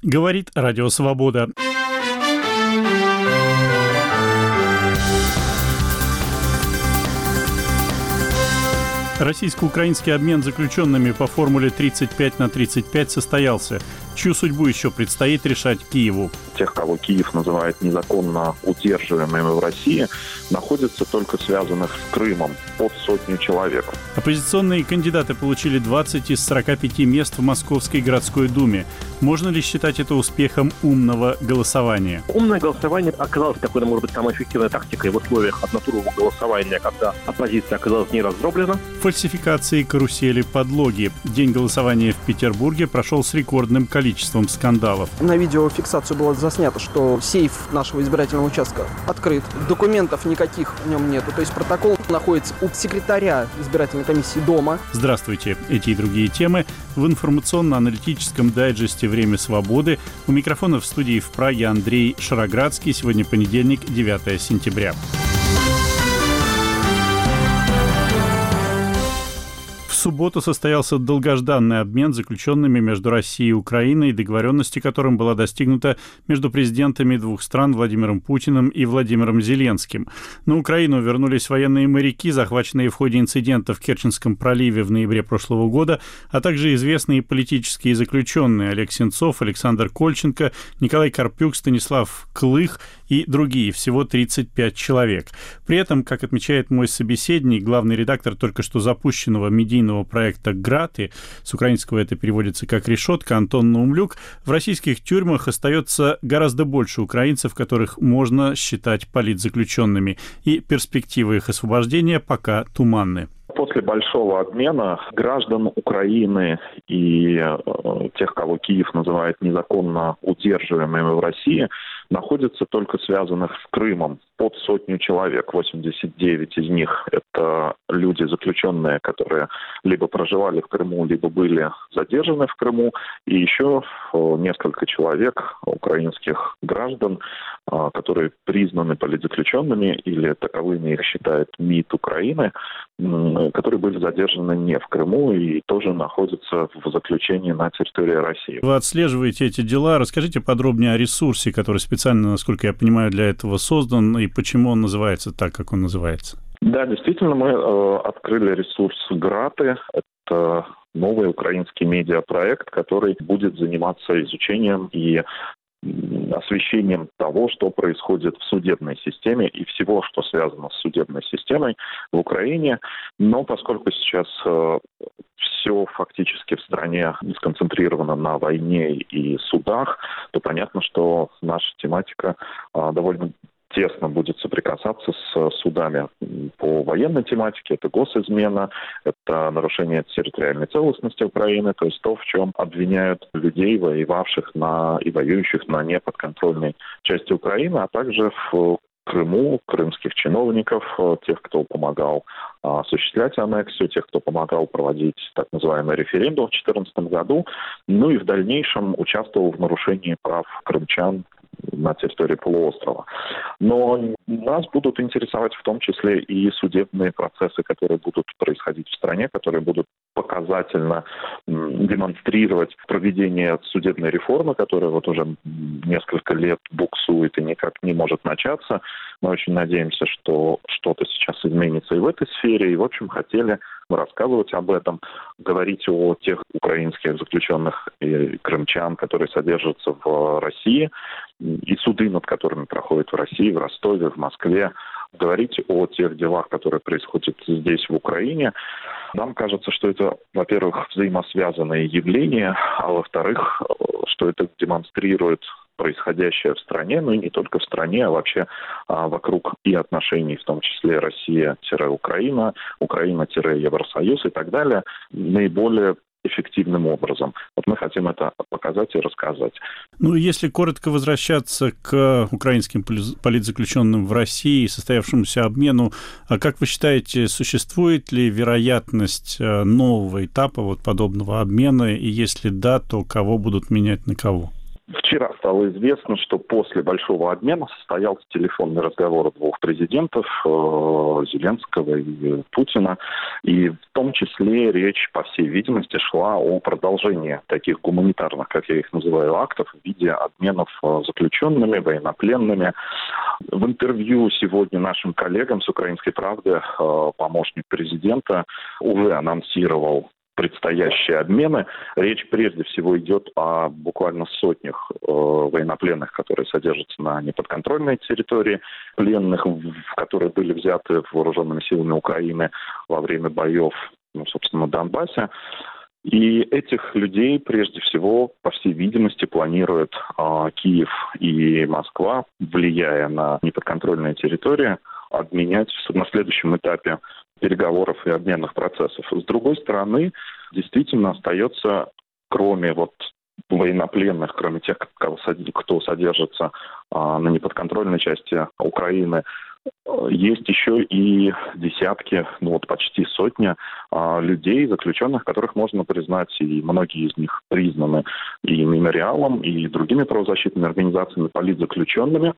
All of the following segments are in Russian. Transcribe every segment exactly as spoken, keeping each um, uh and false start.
Говорит Радио Свобода. Российско-украинский обмен заключенными по формуле тридцать пять на тридцать пять состоялся. Чью судьбу еще предстоит решать Киеву? Тех, кого Киев называет незаконно удерживаемыми в России, находятся только связанных с Крымом под сотню человек. Оппозиционные кандидаты получили двадцать из сорока пяти мест в Московской городской думе. Можно ли считать это успехом умного голосования? Умное голосование оказалось такой, может быть, самой эффективной тактикой в условиях однотурового голосования, когда оппозиция оказалась не раздроблена. Фальсификации, карусели, подлоги. День голосования в Петербурге прошел с рекордным количеством скандалов. На видеофиксацию было заснято, что сейф нашего избирательного участка открыт. Документов никаких в нем нету. То есть протокол находится у секретаря избирательной комиссии дома. Здравствуйте. Эти и другие темы в информационно-аналитическом дайджесте «Время свободы». У микрофона в студии в Праге Андрей Шароградский. Сегодня понедельник, девятое сентября. В субботу состоялся долгожданный обмен заключенными между Россией и Украиной, договоренности которым была достигнута между президентами двух стран Владимиром Путиным и Владимиром Зеленским. На Украину вернулись военные моряки, захваченные в ходе инцидента в Керченском проливе в ноябре прошлого года, а также известные политические заключенные Олег Сенцов, Александр Кольченко, Николай Карпюк, Станислав Клых и другие, всего тридцать пять человек. При этом, как отмечает мой собеседник, главный редактор только что запущенного медийного проекта «Граты», с украинского это переводится как «решетка», Антон Наумлюк, в российских тюрьмах остается гораздо больше украинцев, которых можно считать политзаключенными, и перспективы их освобождения пока туманны. После большого обмена граждан Украины и э, тех, кого Киев называет незаконно удерживаемыми в России, находятся только связанных с Крымом под сотню человек. восемьдесят девять из них – это люди, заключенные, которые либо проживали в Крыму, либо были задержаны в Крыму. И еще несколько человек, украинских граждан, которые признаны политзаключенными, или таковыми их считает МИД Украины, которые были задержаны не в Крыму и тоже находятся в заключении на территории России. Вы отслеживаете эти дела. Расскажите подробнее о ресурсе, который специально, насколько я понимаю, для этого создан, и почему он называется так, как он называется. Да, действительно, мы э, открыли ресурс «Граты». Это новый украинский медиапроект, который будет заниматься изучением и освещением того, что происходит в судебной системе и всего, что связано с судебной системой в Украине. Но поскольку сейчас э, все фактически в стране сконцентрировано на войне и судах, то понятно, что наша тематика э, довольно тесно будет соприкасаться с судами по военной тематике. Это госизмена, это нарушение территориальной целостности Украины, то есть то, в чем обвиняют людей, воевавших на и воюющих на неподконтрольной части Украины, а также в Крыму, крымских чиновников, тех, кто помогал осуществлять аннексию, тех, кто помогал проводить так называемый референдум в две тысячи четырнадцатом году, ну и в дальнейшем участвовал в нарушении прав крымчан на территории полуострова. Но нас будут интересовать в том числе и судебные процессы, которые будут происходить в стране, которые будут показательно демонстрировать проведение судебной реформы, которая вот уже несколько лет буксует и никак не может начаться. Мы очень надеемся, что что-то сейчас изменится и в этой сфере. И, в общем, хотели рассказывать об этом, говорить о тех украинских заключенных и крымчан, которые содержатся в России, и суды, над которыми проходят в России, в Ростове, в Москве, говорить о тех делах, которые происходят здесь, в Украине. Нам кажется, что это, во-первых, взаимосвязанные явления, а во-вторых, что это демонстрирует происходящее в стране, ну и не только в стране, а вообще а, вокруг и отношений, в том числе Россия-Украина, Украина-Евросоюз и так далее, наиболее эффективным образом. Вот мы хотим это показать и рассказать. Ну, если коротко возвращаться к украинским политзаключенным в России, состоявшемуся обмену, как вы считаете, существует ли вероятность нового этапа вот подобного обмена, и если да, то кого будут менять на кого? В Вчера стало известно, что после большого обмена состоялся телефонный разговор двух президентов, э, Зеленского и Путина. И в том числе речь, по всей видимости, шла о продолжении таких гуманитарных, как я их называю, актов в виде обменов э, заключенными, военнопленными. В интервью сегодня нашим коллегам с «Украинской правды» э, помощник президента уже анонсировал предстоящие обмены. Речь прежде всего идет о буквально сотнях э, военнопленных, которые содержатся на неподконтрольной территории, пленных, в которые были взяты вооруженными силами Украины во время боев, ну, собственно, на Донбассе. И этих людей, прежде всего, по всей видимости, планируют э, Киев и Москва, влияя на неподконтрольные территории, обменять на следующем этапе переговоров и обменных процессов. С другой стороны, действительно остается, кроме вот военнопленных, кроме тех, кто содержится а, на неподконтрольной части Украины, есть еще и десятки, ну вот почти сотня а, людей, заключенных, которых можно признать, и многие из них признаны и мемориалом, и другими правозащитными организациями политзаключенными.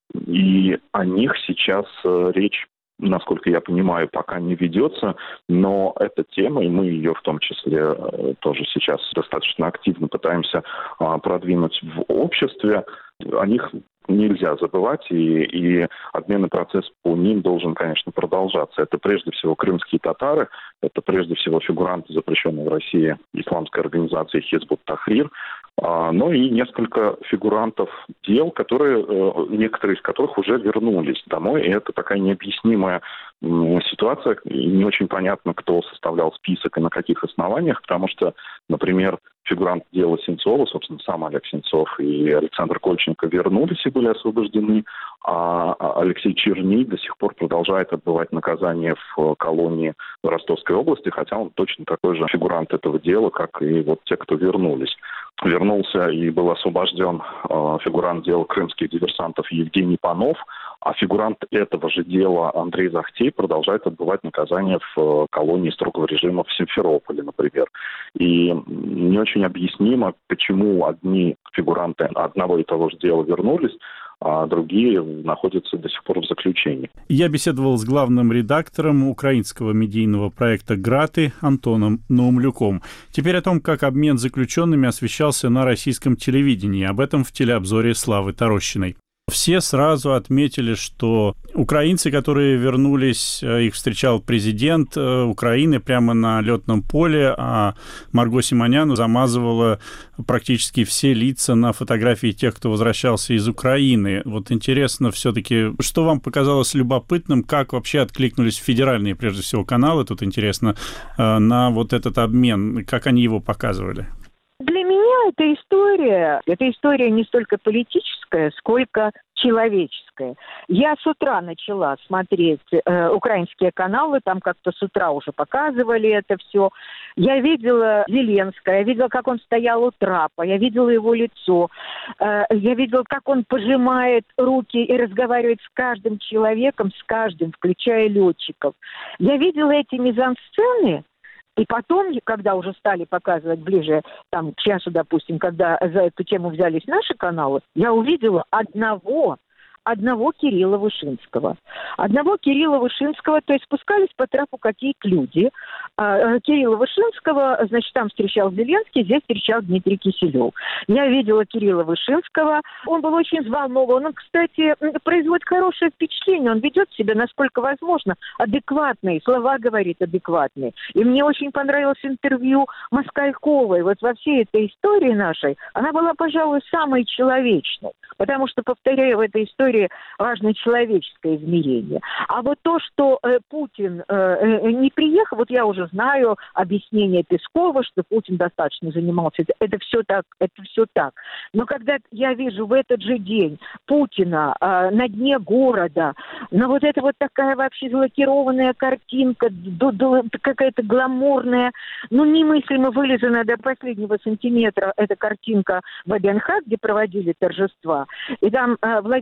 И о них сейчас а, речь, насколько я понимаю, пока не ведется, но эта тема, и мы ее в том числе э, тоже сейчас достаточно активно пытаемся э, продвинуть в обществе, о них нельзя забывать, и, и обменный процесс по ним должен, конечно, продолжаться. Это прежде всего крымские татары, это прежде всего фигуранты запрещенной в России исламской организации Хизбут Тахрир, а, но и несколько фигурантов дел, которые, некоторые из которых уже вернулись домой, и это такая необъяснимая ситуация, и не очень понятно, кто составлял список и на каких основаниях, потому что, например, фигурант дела Сенцова, собственно, сам Олег Сенцов и Александр Кольченко вернулись и были освобождены, а Алексей Черний до сих пор продолжает отбывать наказание в колонии в Ростовской области, хотя он точно такой же фигурант этого дела, как и вот те, кто вернулись. Вернулся и был освобожден э, фигурант дела крымских диверсантов Евгений Панов, а фигурант этого же дела Андрей Захтей продолжает отбывать наказание в э, колонии строгого режима в Симферополе, например. И не очень объяснимо, почему одни фигуранты одного и того же дела вернулись, а другие находятся до сих пор в заключении. Я беседовал с главным редактором украинского медийного проекта «Граты» Антоном Наумлюком. Теперь о том, как обмен заключенными освещался на российском телевидении. Об этом в телеобзоре Славы Тарощиной. Все сразу отметили, что украинцы, которые вернулись, их встречал президент Украины прямо на летном поле, а Марго Симонян замазывала практически все лица на фотографии тех, кто возвращался из Украины. Вот интересно все-таки, что вам показалось любопытным, как вообще откликнулись федеральные, прежде всего, каналы, тут интересно, на вот этот обмен, как они его показывали? Для меня эта история, это история не столько политическая, сколько человеческая. Я с утра начала смотреть э, украинские каналы, там как-то с утра уже показывали это все. Я видела Зеленского, я видела, как он стоял у трапа, я видела его лицо, э, я видела, как он пожимает руки и разговаривает с каждым человеком, с каждым, включая летчиков. Я видела эти мизансцены. И потом, когда уже стали показывать ближе там, к часу, допустим, когда за эту тему взялись наши каналы, я увидела одного, одного Кирилла Вышинского. Одного Кирилла Вышинского, то есть спускались по трапу какие-то люди. А, Кирилла Вышинского, значит, там встречал Зеленский, здесь встречал Дмитрий Киселев. Я видела Кирилла Вышинского, он был очень взволнован. Он, кстати, производит хорошее впечатление, он ведет себя, насколько возможно, адекватный, слова говорит адекватные. И мне очень понравилось интервью Москальковой. Вот во всей этой истории нашей, она была, пожалуй, самой человечной, потому что, повторяю, в этой истории важно человеческое измерение. А вот то, что э, Путин э, не приехал, вот я уже знаю объяснение Пескова, что Путин достаточно занимался. Это, это все так, это все так. Но когда я вижу в этот же день Путина э, на дне города, на вот это вот такая вообще залакированная картинка, до, до, какая-то гламурная, ну немыслимо вылизанная до последнего сантиметра эта картинка в ВДНХ, где проводили торжества. И там э, Владимир Владимирович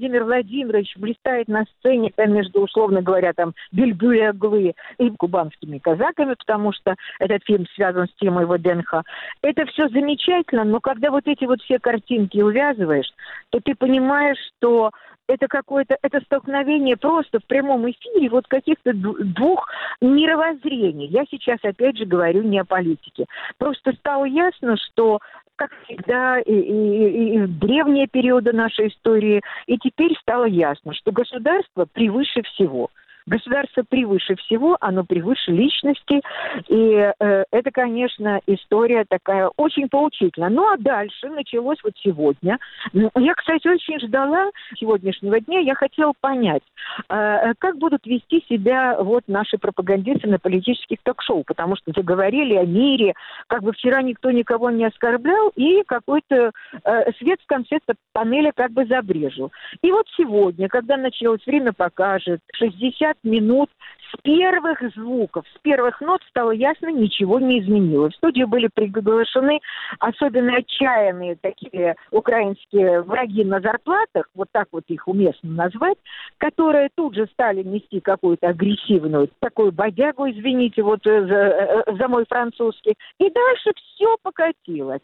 Владимирович блистает на сцене там, между, условно говоря, там, Бельбюля-Глы и кубанскими казаками, потому что этот фильм связан с темой ВДНХ. Это все замечательно, но когда вот эти вот все картинки увязываешь, то ты понимаешь, что это какое-то, это столкновение просто в прямом эфире вот каких-то двух мировоззрений. Я сейчас, опять же, говорю не о политике. Просто стало ясно, что, как всегда, и, и, и в древние периоды нашей истории, и теперь стало ясно, что государство превыше всего. Государство превыше всего, оно превыше личности, и э, это, конечно, история такая очень поучительная. Ну, а дальше началось вот сегодня. Я, кстати, очень ждала сегодняшнего дня, я хотела понять, э, как будут вести себя вот наши пропагандисты на политических ток-шоу, потому что заговорили о мире, как бы вчера никто никого не оскорблял, и какой-то э, свет в конце панели как бы забрежил. И вот сегодня, когда началось «Время покажет», шестьдесят минут с первых звуков, с первых нот стало ясно, ничего не изменилось. В студию были приглашены особенно отчаянные такие украинские враги на зарплатах, вот так вот их уместно назвать, которые тут же стали нести какую-то агрессивную, такую бодягу, извините, вот за, за мой французский. И дальше все покатилось.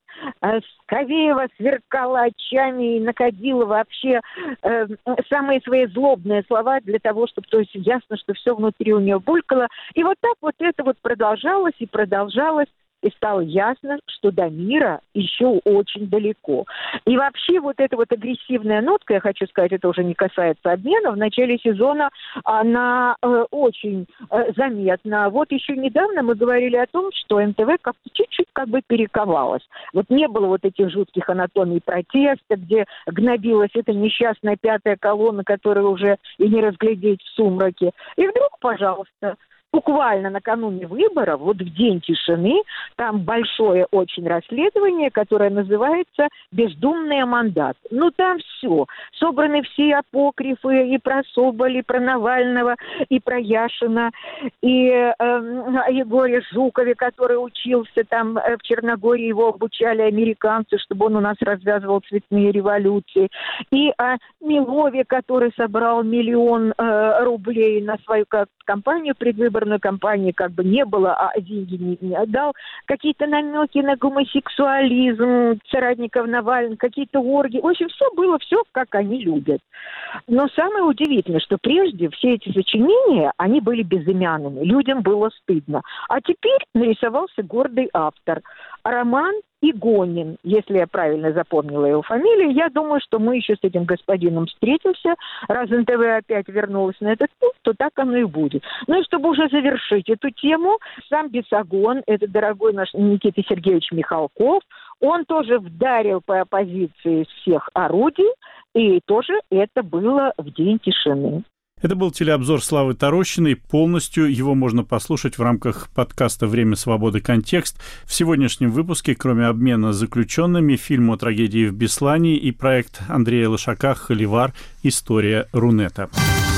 Скавеева сверкала очами и находила вообще э, самые свои злобные слова для того, чтобы, то есть, ясно, что все внутри у нее булькало. И вот так вот это вот продолжалось и продолжалось. И стало ясно, что до мира еще очень далеко. И вообще вот эта вот агрессивная нотка, я хочу сказать, это уже не касается обмена, в начале сезона она э, очень э, заметна. Вот еще недавно мы говорили о том, что эн тэ вэ как-то чуть-чуть как бы перековалась. Вот не было вот этих жутких анатомий протеста, где гнобилась эта несчастная пятая колонна, которую уже и не разглядеть в сумраке. И вдруг, пожалуйста, буквально накануне выборов, вот в день тишины, там большое очень расследование, которое называется «Бездумный мандат». Ну, там все. Собраны все апокрифы и про Соболя, и про Навального, и про Яшина, и э, о Егоре Жукове, который учился там э, в Черногории, его обучали американцы, чтобы он у нас развязывал цветные революции, и о Милове, который собрал миллион э, рублей на свою как, кампанию предвыборную, кампании как бы не было, а деньги не, не отдал. Какие-то намеки на гомосексуализм соратников Навального, какие-то оргии. В общем, все было все, как они любят. Но самое удивительное, что прежде все эти сочинения, они были безымянными. Людям было стыдно. А теперь нарисовался гордый автор. Роман Игонин, если я правильно запомнила его фамилию. Я думаю, что мы еще с этим господином встретимся. Раз эн тэ вэ опять вернулась на этот путь, то так оно и будет. Ну и чтобы уже завершить эту тему, сам Бесогон, это дорогой наш Никита Сергеевич Михалков, он тоже вдарил по оппозиции из всех орудий, и тоже это было в день тишины. Это был телеобзор Славы Тарощиной. Полностью его можно послушать в рамках подкаста «Время свободы. Контекст». В сегодняшнем выпуске, кроме обмена с заключенными, фильм о трагедии в Беслане и проект Андрея Лошака «Холивар. История Рунета».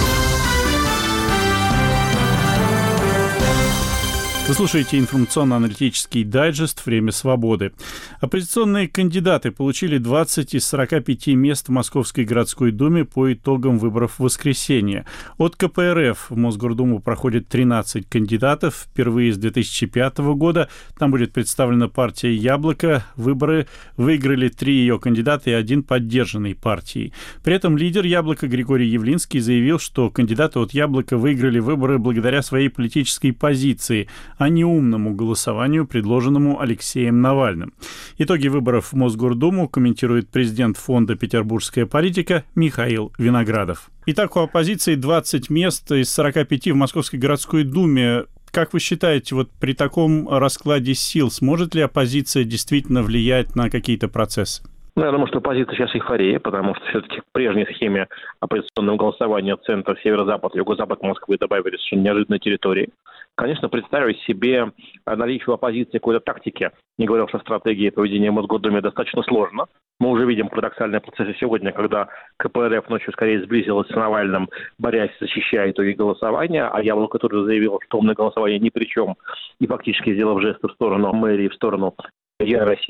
Вы слушаете информационно-аналитический дайджест «Время свободы». Оппозиционные кандидаты получили двадцать из сорока пяти мест в Московской городской думе по итогам выборов в воскресенье. От ка пэ эр эф в Мосгордуму проходит тринадцать кандидатов. Впервые с две тысячи пятого года там будет представлена партия «Яблоко». Выборы выиграли три ее кандидата и один поддержанный партией. При этом лидер «Яблока» Григорий Явлинский заявил, что кандидаты от «Яблока» выиграли выборы благодаря своей политической позиции, а не умному голосованию, предложенному Алексеем Навальным. Итоги выборов в Мосгордуму комментирует президент фонда «Петербургская политика» Михаил Виноградов. Итак, у оппозиции двадцать мест из сорока пяти в Московской городской думе. Как вы считаете, вот при таком раскладе сил сможет ли оппозиция действительно влиять на какие-то процессы? Ну, я думаю, что оппозиция сейчас эйфория, потому что все-таки к прежней схеме оппозиционного голосования центр, северо-запад, юго-запад Москвы добавили совершенно неожиданные территории. Конечно, представить себе наличие оппозиции какой-то тактики, не говоря уж о стратегии поведения в Мосгордуме, достаточно сложно. Мы уже видим парадоксальные процессы сегодня, когда ка пэ эр эф ночью скорее сблизилась с Навальным, борясь, защищая итоги голосования, а Яблоко тоже заявило, что умное голосование ни при чем, и фактически сделав жесты в сторону мэрии, в сторону Единой России.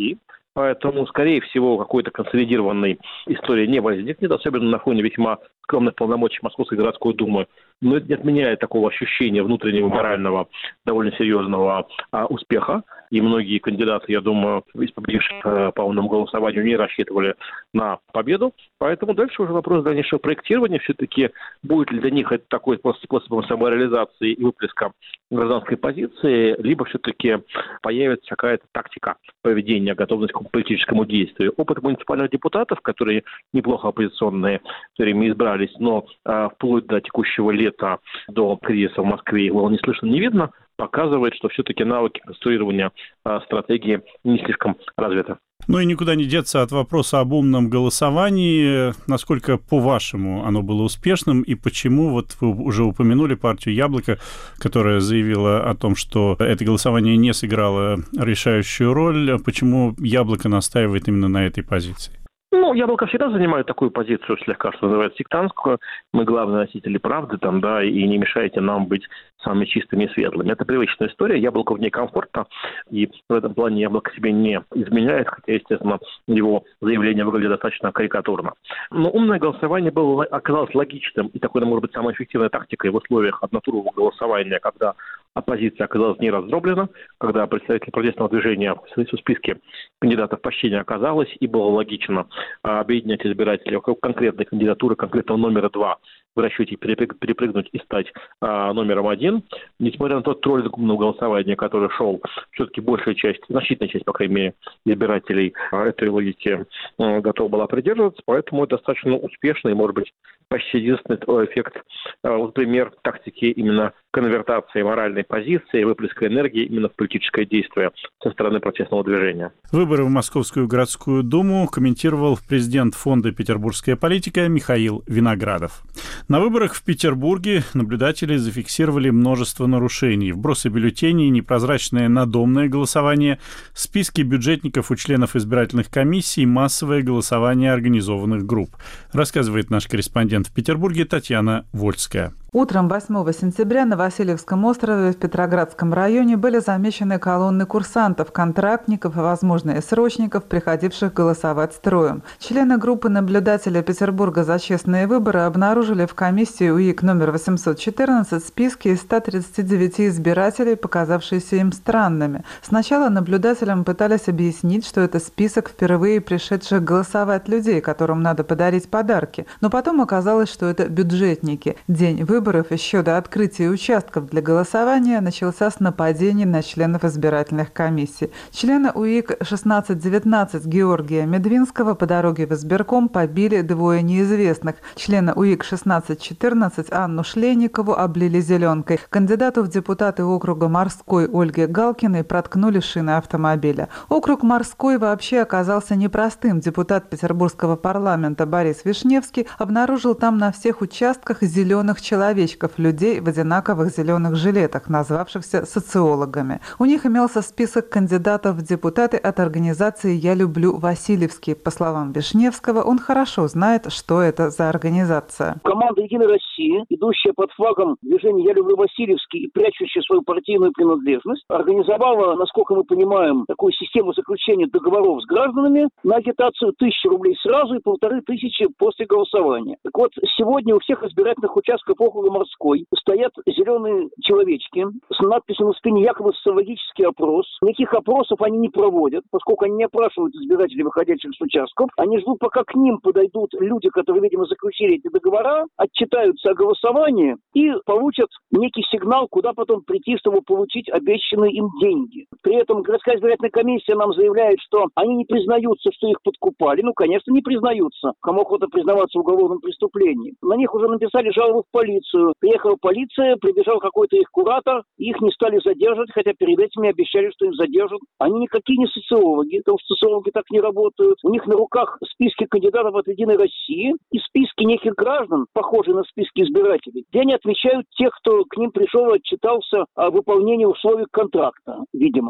Поэтому, скорее всего, какой-то консолидированной истории не возникнет, особенно на фоне весьма скромных полномочий Московской городской думы. Но это не отменяет такого ощущения внутреннего морального, довольно серьезного а, успеха. И многие кандидаты, я думаю, из победивших э, по умному голосованию не рассчитывали на победу. Поэтому дальше уже вопрос дальнейшего проектирования. Все-таки будет ли для них это такой способ самореализации и выплеска гражданской позиции, либо все-таки появится какая-то тактика поведения, готовность к политическому действию. Опыт муниципальных депутатов, которые неплохо оппозиционные все время избрались, но э, вплоть до текущего лета, до кризиса в Москве, его не слышно, не видно, показывает, что все-таки навыки конструирования э, стратегии не слишком развиты. Ну и никуда не деться от вопроса об умном голосовании. Насколько, по-вашему, оно было успешным и почему? Вот вы уже упомянули партию «Яблоко», которая заявила о том, что это голосование не сыграло решающую роль. Почему «Яблоко» настаивает именно на этой позиции? Ну, «Яблоко» всегда занимает такую позицию, слегка, что называется, сектантскую. Мы главные носители правды, там, да, и не мешайте нам быть самыми чистыми и светлыми. Это привычная история, «Яблоко» в ней комфортно, и в этом плане «Яблоко» себе не изменяет, хотя, естественно, его заявление выглядит достаточно карикатурно. Но умное голосование было, оказалось логичным, и такой, может быть, самой эффективной тактикой в условиях однотурового голосования, когда оппозиция оказалась не раздроблена, когда представители протестного движения в списке кандидатов почти не оказалось, и было логично объединять избирателей вокруг конкретной кандидатуры, конкретного номера два, в расчете перепрыгнуть и стать а, номером один. Несмотря на тот тролль умного голосования, который шел, все-таки большая часть, значительная часть, по крайней мере, избирателей а, этой логики а, готова была придерживаться, поэтому это достаточно успешный, может быть, почти единственный эффект, а, вот пример тактики именно конвертации моральной позиции, выплеска энергии именно в политическое действие со стороны протестного движения. Выборы в Московскую городскую думу комментировал президент фонда «Петербургская политика» Михаил Виноградов. На выборах в Петербурге наблюдатели зафиксировали множество нарушений. Вбросы бюллетеней, непрозрачное надомное голосование, списки бюджетников у членов избирательных комиссий, массовое голосование организованных групп. Рассказывает наш корреспондент в Петербурге Татьяна Вольская. Утром восьмого сентября на Васильевском острове в Петроградском районе были замечены колонны курсантов, контрактников и, возможно, и срочников, приходивших голосовать строем. Члены группы наблюдателей Петербурга за честные выборы обнаружили в комиссии УИК номер восемьсот четырнадцать списки из ста тридцати девяти избирателей, показавшиеся им странными. Сначала наблюдателям пытались объяснить, что это список впервые пришедших голосовать людей, которым надо подарить подарки. Но потом оказалось, что это бюджетники. День выборов Выборов еще до открытия участков для голосования начался с нападений на членов избирательных комиссий. Члена УИК шестнадцать девятнадцать Георгия Медвинского по дороге в избирком побили двое неизвестных. Члена УИК шестнадцать четырнадцать Анну Шлейникову облили зеленкой. Кандидату в депутаты округа Морской Ольге Галкиной проткнули шины автомобиля. Округ Морской вообще оказался непростым. Депутат Петербургского парламента Борис Вишневский обнаружил там на всех участках зеленых человек. человечков, людей в одинаковых зеленых жилетах, назвавшихся социологами. У них имелся список кандидатов в депутаты от организации «Я люблю Васильевский». По словам Вишневского, он хорошо знает, что это за организация. Команда «Единой России», идущая под флагом движения «Я люблю Васильевский» и прячущая свою партийную принадлежность, организовала, насколько мы понимаем, такую систему заключения договоров с гражданами на агитацию тысячи рублей сразу и полторы тысячи после голосования. Так вот, сегодня у всех избирательных участков округа Морской стоят зеленые человечки с надписью на спине «Якобы социологический опрос». Никаких опросов они не проводят, поскольку они не опрашивают избирателей, выходящих с участков. Они ждут, пока к ним подойдут люди, которые, видимо, заключили эти договора, отчитаются о голосовании и получат некий сигнал, куда потом прийти, чтобы получить обещанные им деньги. При этом городская избирательная комиссия нам заявляет, что они не признаются, что их подкупали. Ну, конечно, не признаются. Кому охота признаваться в уголовном преступлении. На них уже написали жалобу в полицию. Приехала полиция, прибежал какой-то их куратор, их не стали задерживать, хотя перед этим обещали, что их задержат. Они никакие не социологи, потому что социологи так не работают. У них на руках списки кандидатов от «Единой России» и списки неких граждан, похожие на списки избирателей, где они отмечают тех, кто к ним пришел и отчитался о выполнении условий контракта, видимо.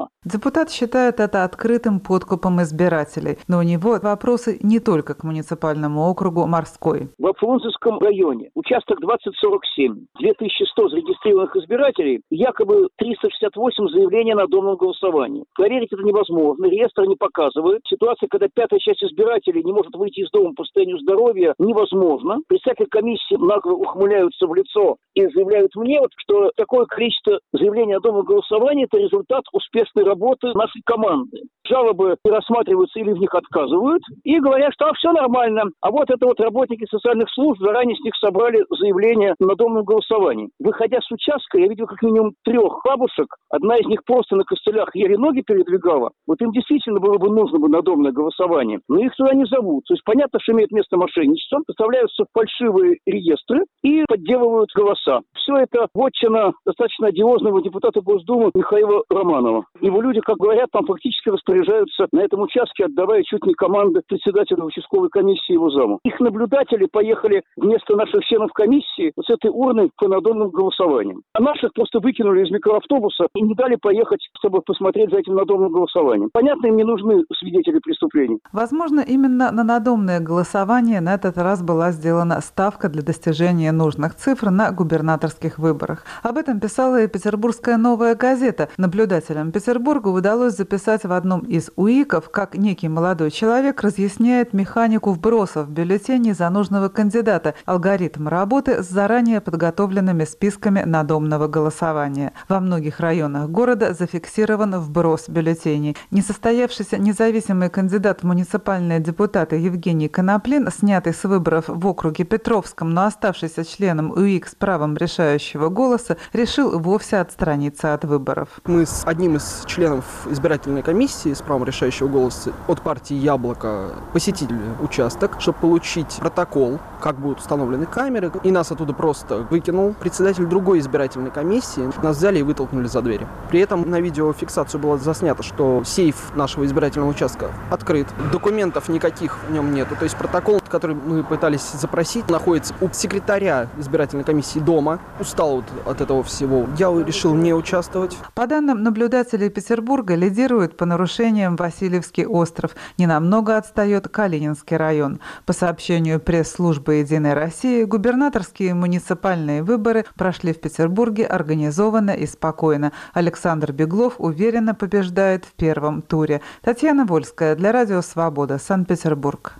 дома. Депутат считает это открытым подкупом избирателей, но у него вопросы не только к муниципальному округу Морской. В Фрунзенском районе участок двадцать сорок семь, две тысячи сто зарегистрированных избирателей, якобы триста шестьдесят восемь заявлений на домном голосовании. Проверить это невозможно, реестр не показывает. Ситуация, когда пятая часть избирателей не может выйти из дома по состоянию здоровья, невозможно. Представители комиссии нагло ухмыляются в лицо и заявляют мне, вот, что такое количество заявлений о домном голосовании – это результат успешной работы нашей команды. Жалобы рассматриваются или в них отказывают и говорят, что а, все нормально. А вот это вот работники социальных служб заранее с них собрали заявление на домном голосовании. Выходя с участка, я видел как минимум трех бабушек. Одна из них просто на костылях еле ноги передвигала. Вот им действительно было бы нужно бы на домное голосование. Но их туда не зовут. То есть понятно, что имеет место мошенничество. Поставляются фальшивые реестры и подделывают голоса. Все это вотчина достаточно одиозного депутата Госдумы Михаила Романова. Его люди, как говорят, там фактически распоряжаются на этом участке, отдавая чуть не команды председателя участковой комиссии и его заму. Их наблюдатели поехали вместо наших членов комиссии вот с этой урной по надомным голосованиям. А наших просто выкинули из микроавтобуса и не дали поехать, чтобы посмотреть за этим надомным голосованием. Понятно, им не нужны свидетели преступлений. Возможно, именно на надомное голосование на этот раз была сделана ставка для достижения нужных цифр на губернаторских выборах. Об этом писала и петербургская «Новая газета». Наблюдателям Петербурга удалось записать в одном из УИКов, как некий молодой человек разъясняет механику вброса в бюллетени за нужного кандидата, алгоритм работы с заранее подготовленными списками надомного голосования. Во многих районах города зафиксирован вброс бюллетеней. Несостоявшийся независимый кандидат в муниципальные депутаты Евгений Коноплин, снятый с выборов в округе Петровском, но оставшийся членом УИК с правом решающего голоса, решил вовсе отстраниться от выборов. Мы с одним из членов избирательной комиссии с правом решающего голоса от партии «Яблоко» посетили участок, чтобы получить протокол, как будут установлены камеры, и нас оттуда просто выкинул председатель другой избирательной комиссии. Нас взяли и вытолкнули за двери. При этом на видеофиксацию было заснято, что сейф нашего избирательного участка открыт, документов никаких в нем нету. То есть протокол, который мы пытались запросить, находится у секретаря избирательной комиссии дома. Устал вот от этого всего. Я решил не участвовать. По данным наблюдателей Петербурга, лидирует по нарушениям Васильевский остров. Ненамного отстает Калининский район. По сообщению пресс-службы «Единой России», губернаторские и муниципальные выборы прошли в Петербурге организованно и спокойно. Александр Беглов уверенно побеждает в первом туре. Татьяна Вольская для Радио Свобода, Санкт-Петербург.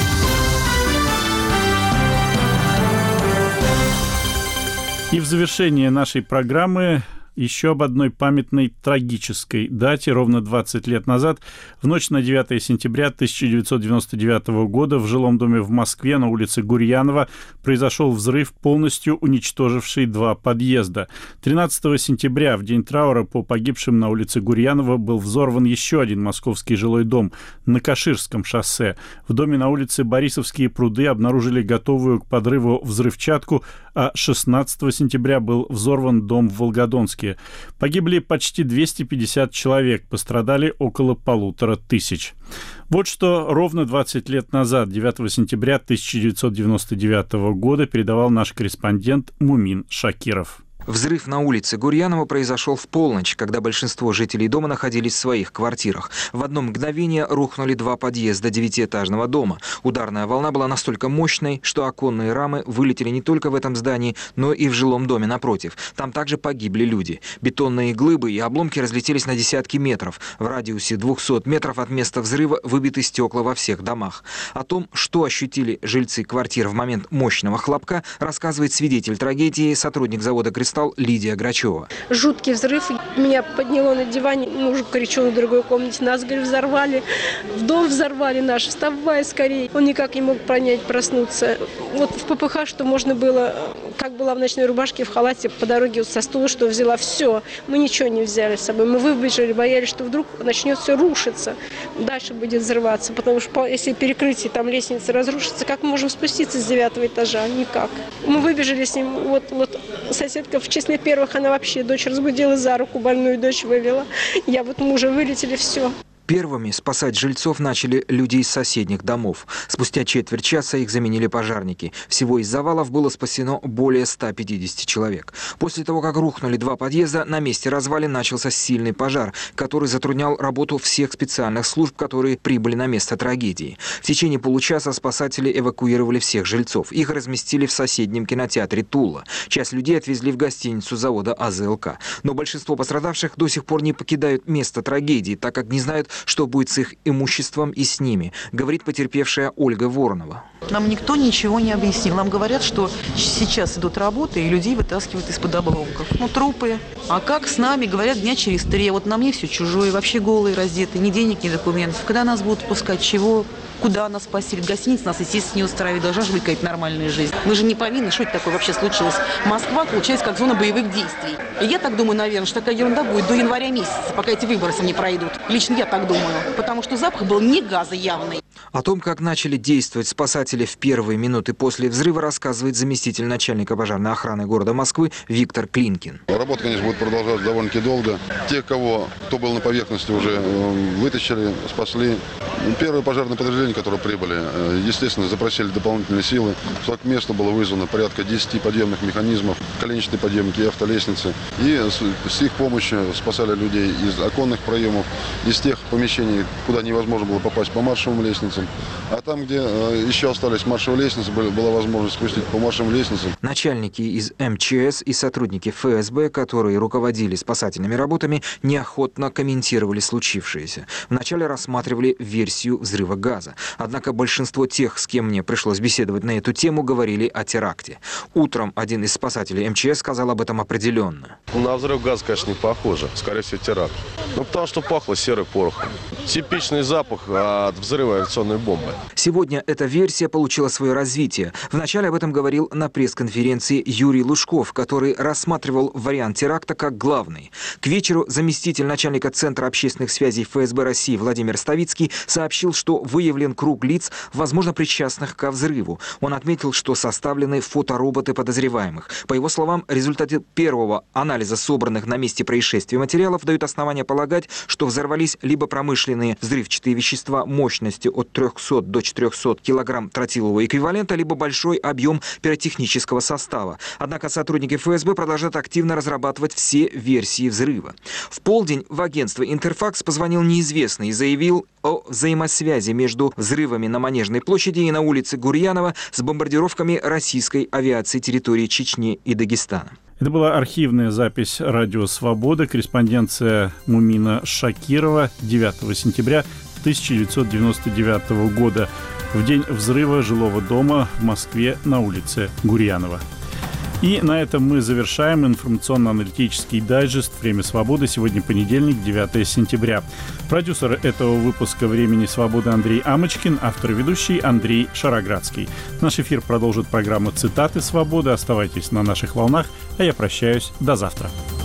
И в завершение нашей программы еще об одной памятной трагической дате. Ровно двадцать лет назад, в ночь на девятое сентября тысяча девятьсот девяносто девятого года, в жилом доме в Москве на улице Гурьянова произошел взрыв, полностью уничтоживший два подъезда. тринадцатого сентября, в день траура по погибшим на улице Гурьянова, был взорван еще один московский жилой дом на Каширском шоссе. В доме на улице Борисовские пруды обнаружили готовую к подрыву взрывчатку, а шестнадцатого сентября был взорван дом в Волгодонске. Погибли почти двести пятьдесят человек, пострадали около полутора тысяч. Вот что ровно двадцать лет назад, девятого сентября тысяча девятьсот девяносто девятого года, передавал наш корреспондент Мумин Шакиров. Взрыв на улице Гурьянова произошел в полночь, когда большинство жителей дома находились в своих квартирах. В одно мгновение рухнули два подъезда девятиэтажного дома. Ударная волна была настолько мощной, что оконные рамы вылетели не только в этом здании, но и в жилом доме напротив. Там также погибли люди. Бетонные глыбы и обломки разлетелись на десятки метров. В радиусе двухсот метров от места взрыва выбиты стекла во всех домах. О том, что ощутили жильцы квартир в момент мощного хлопка, рассказывает свидетель трагедии, сотрудник завода «Кристалл» Лидия Грачева. Жуткий взрыв. Меня подняло на диване. Муж кричал на другой комнате. Нас, говорит, взорвали. В дом взорвали наш. Вставай скорее. Он никак не мог понять, проснуться. Вот в ППХ, что можно было, как была в ночной рубашке, в халате, по дороге со стула, что взяла. Все. Мы ничего не взяли с собой. Мы выбежали, боялись, что вдруг начнет все рушиться. Дальше будет взрываться. Потому что если перекрытие, там лестница разрушится, как мы можем спуститься с девятого этажа? Никак. Мы выбежали с ним. Вот, вот соседка в числе первых, она вообще дочь разбудила за руку, больную дочь вывела. Я вот мужа вылетели, все. Первыми спасать жильцов начали люди из соседних домов. Спустя четверть часа их заменили пожарники. Всего из завалов было спасено более ста пятидесяти человек. После того, как рухнули два подъезда, на месте развалин начался сильный пожар, который затруднял работу всех специальных служб, которые прибыли на место трагедии. В течение получаса спасатели эвакуировали всех жильцов. Их разместили в соседнем кинотеатре «Тула». Часть людей отвезли в гостиницу завода «А З Л К». Но большинство пострадавших до сих пор не покидают место трагедии, так как не знают, что будет с их имуществом и с ними, говорит потерпевшая Ольга Воронова. Нам никто ничего не объяснил. Нам говорят, что сейчас идут работы, и людей вытаскивают из-под обломков. Ну, трупы. А как с нами? Говорят, дня через три. Вот на мне все чужое, вообще голые, раздетые. Ни денег, ни документов. Когда нас будут пускать? Чего? Куда нас поселят? Гостиница нас, естественно, не устраивает. Должна же быть какая-то нормальная жизнь. Мы же не повинны. Что это такое вообще случилось? Москва получается как зона боевых действий. И я так думаю, наверное, что такая ерунда будет до января месяца, пока эти выборы не пройдут. Лично я так думаю. Потому что запах был не газа явный. О том, как начали действовать спасатели в первые минуты после взрыва, рассказывает заместитель начальника пожарной охраны города Москвы Виктор Клинкин. Работа, конечно, будет продолжаться довольно-таки долго. Те, кого, кто был на поверхности, уже вытащили, спасли. Первые пожарные подразделения, которые прибыли, естественно, запросили дополнительные силы. К месту было вызвано порядка десяти подъемных механизмов, коленчатые подъемники и автолестницы. И с их помощью спасали людей из оконных проемов, из тех помещений, куда невозможно было попасть по маршевым лестницам. А там, где еще остались маршевые лестницы, была возможность спустить по маршевым лестницам. Начальники из Эм Че Эс и сотрудники Эф Эс Бэ, которые руководили спасательными работами, неохотно комментировали случившееся. Вначале рассматривали версию взрыва газа. Однако большинство тех, с кем мне пришлось беседовать на эту тему, говорили о теракте. Утром один из спасателей Эм Че Эс сказал об этом определенно. На взрыв газа, конечно, не похоже. Скорее всего, теракт. Ну, потому что пахло серой порохом. Типичный запах от взрыва авиационной бомбы. Сегодня эта версия получила свое развитие. Вначале об этом говорил на пресс-конференции Юрий Лужков, который рассматривал вариант теракта как главный. К вечеру заместитель начальника Центра общественных связей Эф Эс Бэ России Владимир Ставицкий сообщил, что выявлен круг лиц, возможно, причастных ко взрыву. Он отметил, что составлены фотороботы подозреваемых. По его словам, результаты первого анализа собранных на месте происшествия материалов дают основания полагать, что взорвались либо промышленные взрывчатые вещества мощностью от трехсот до четырехсот килограмм тротилового эквивалента, либо большой объем пиротехнического состава. Однако сотрудники Эф Эс Бэ продолжают активно разрабатывать все версии взрыва. В полдень в агентство «Интерфакс» позвонил неизвестный и заявил о взаимосвязи между взрывами на Манежной площади и на улице Гурьянова с бомбардировками российской авиации территории Чечни и Дагестана. Это была архивная запись «Радио Свобода», корреспонденция Мумина Шакирова девятого сентября тысяча девятьсот девяносто девятого года, в день взрыва жилого дома в Москве на улице Гурьянова. И на этом мы завершаем информационно-аналитический дайджест «Время свободы». Сегодня понедельник, девятого сентября. Продюсер этого выпуска «Времени свободы» Андрей Амочкин, автор и ведущий Андрей Шароградский. Наш эфир продолжит программа «Цитаты свободы». Оставайтесь на наших волнах, а я прощаюсь. До завтра.